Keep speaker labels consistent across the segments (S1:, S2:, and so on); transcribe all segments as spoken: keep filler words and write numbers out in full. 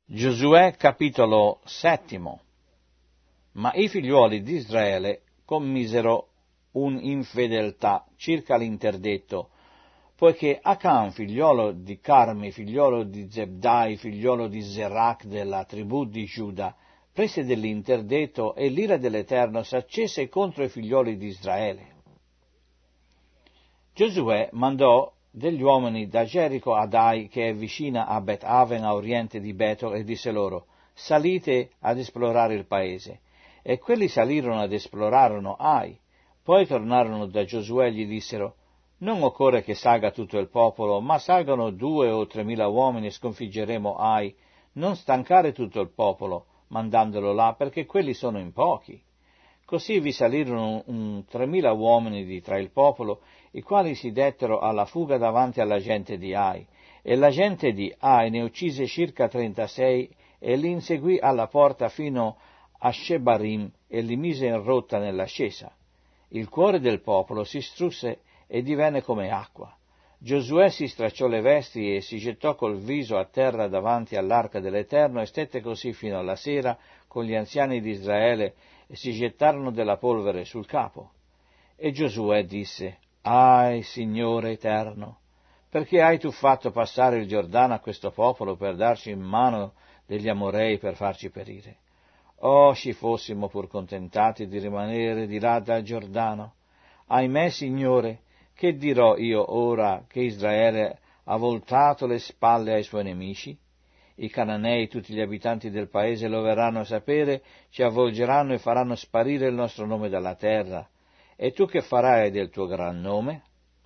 S1: Giosuè capitolo settimo. Ma i figliuoli di Israele commisero un'infedeltà circa l'interdetto, poiché Acan, figliolo di Carmi, figliolo di Zebdai, figliolo di Zerach della tribù di Giuda, prese dell'interdetto e l'ira dell'Eterno s'accese contro i figlioli di Israele. Giosuè mandò degli uomini da Gerico ad Ai, che è vicina a Bet Aven, a oriente di Betel, e disse loro: salite ad esplorare il paese. E quelli salirono ad esplorarono Ai. Poi tornarono da Giosuè e gli dissero: non occorre che salga tutto il popolo, ma salgano due o tremila uomini e sconfiggeremo Ai. Non stancare tutto il popolo, mandandolo là, perché quelli sono in pochi. Così vi salirono un tremila uomini di tra il popolo, i quali si dettero alla fuga davanti alla gente di Ai, e la gente di Ai ne uccise circa trentasei e li inseguì alla porta fino a Shebarim e li mise in rotta nell'ascesa. Il cuore del popolo si strusse e divenne come acqua. Giosuè si stracciò le vesti e si gettò col viso a terra davanti all'arca dell'Eterno e stette così fino alla sera con gli anziani di Israele, e si gettarono della polvere sul capo. E Giosuè disse: Ahi, Signore Eterno, perché hai tu fatto passare il Giordano a questo popolo per darci in mano degli Amorei per farci perire? Oh, ci fossimo pur contentati di rimanere di là dal Giordano. Ahimè, Signore, che dirò io ora che Israele ha voltato le spalle ai suoi nemici? I Cananei, tutti gli abitanti del paese, lo verranno a sapere, ci avvolgeranno e faranno sparire il nostro nome dalla terra. E tu che farai del tuo gran nome?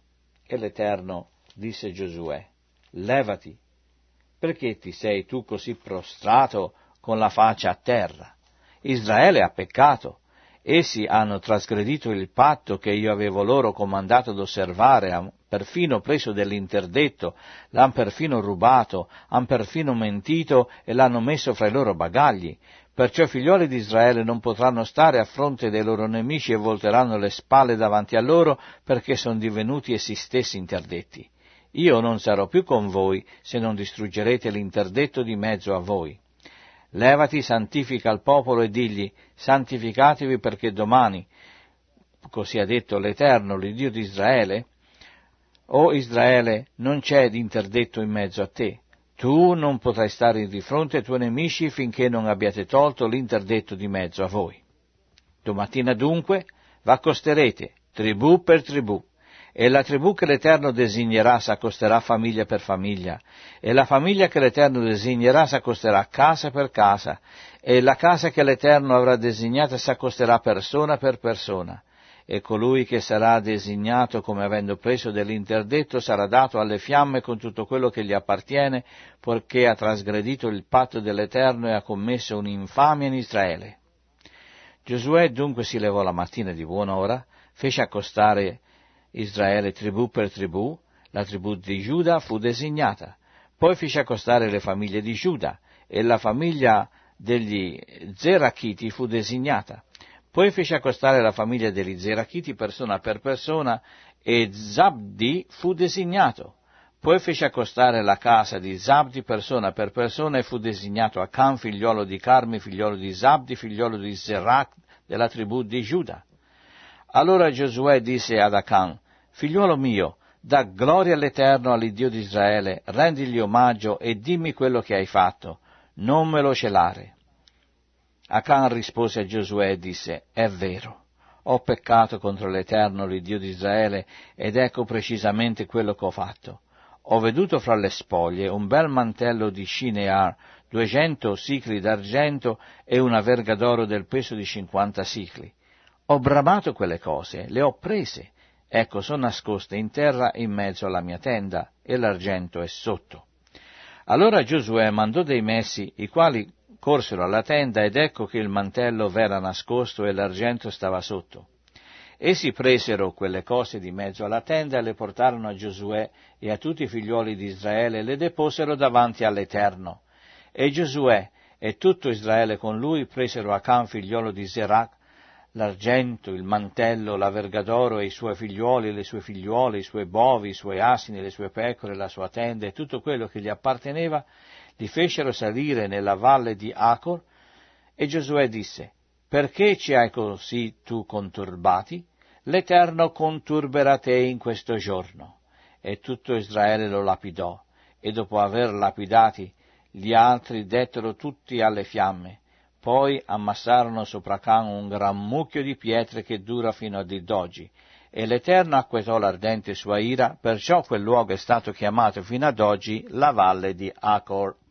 S1: E l'Eterno disse a Giosuè: levati, perché ti sei tu così prostrato con la faccia a terra? Israele ha peccato. Essi hanno trasgredito il patto che io avevo loro comandato d'osservare, han perfino preso dell'interdetto, l'han perfino rubato, han perfino mentito e l'hanno messo fra i loro bagagli. Perciò i figlioli di Israele non potranno stare a fronte dei loro nemici e volteranno le spalle davanti a loro, perché sono divenuti essi stessi interdetti. Io non sarò più con voi se non distruggerete l'interdetto di mezzo a voi. Levati, santifica il popolo e digli: santificatevi, perché domani, così ha detto l'Eterno, l'Iddio di Israele, o Israele, non c'è d'interdetto in mezzo a te. Tu non potrai stare di fronte ai tuoi nemici finché non abbiate tolto l'interdetto di mezzo a voi. Domattina dunque v'accosterete, tribù per tribù, e la tribù che l'Eterno designerà s'accosterà famiglia per famiglia, e la famiglia che l'Eterno designerà s'accosterà casa per casa, e la casa che l'Eterno avrà designata s'accosterà persona per persona, e colui che sarà designato come avendo preso dell'interdetto sarà dato alle fiamme con tutto quello che gli appartiene, poiché ha trasgredito il patto dell'Eterno e ha commesso un'infamia in Israele. Giosuè dunque si levò la mattina di buona ora, fece accostare Israele tribù per tribù, la tribù di Giuda fu designata, poi fece accostare le famiglie di Giuda, e la famiglia degli Zerachiti fu designata, poi fece accostare la famiglia degli Zerachiti persona per persona, e Zabdi fu designato, poi fece accostare la casa di Zabdi persona per persona, e fu designato Acan, figliolo di Carmi, figliolo di Zabdi, figliolo di Zerach, della tribù di Giuda. Allora Giosuè disse ad Acan: figliuolo mio, dà gloria all'Eterno, all'Iddio di Israele, rendigli omaggio e dimmi quello che hai fatto, non me lo celare. Acan rispose a Giosuè e disse: è vero, ho peccato contro l'Eterno, l'Iddio di Israele, ed ecco precisamente quello che ho fatto. Ho veduto fra le spoglie un bel mantello di Shinear, duecento sicli d'argento e una verga d'oro del peso di cinquanta sicli. Ho bramato quelle cose, le ho prese, ecco, sono nascoste in terra in mezzo alla mia tenda, e l'argento è sotto. Allora Giosuè mandò dei messi, i quali corsero alla tenda, ed ecco che il mantello v'era nascosto e l'argento stava sotto. Essi presero quelle cose di mezzo alla tenda e le portarono a Giosuè e a tutti i figlioli di Israele e le deposero davanti all'Eterno. E Giosuè e tutto Israele con lui presero Acan, figliolo di Zerach, l'argento, il mantello, la verga d'oro e i suoi figliuoli, le sue figliuole, i suoi bovi, i suoi asini, le sue pecore, la sua tenda e tutto quello che gli apparteneva, li fecero salire nella valle di Acor, e Giosuè disse: perché ci hai così tu conturbati? L'Eterno conturberà te in questo giorno. E tutto Israele lo lapidò, e dopo aver lapidati gli altri dettero tutti alle fiamme. Poi ammassarono sopra Can un gran mucchio di pietre che dura fino ad oggi, e l'Eterno acquetò l'ardente sua ira, perciò quel luogo è stato chiamato fino ad oggi la valle di Acor.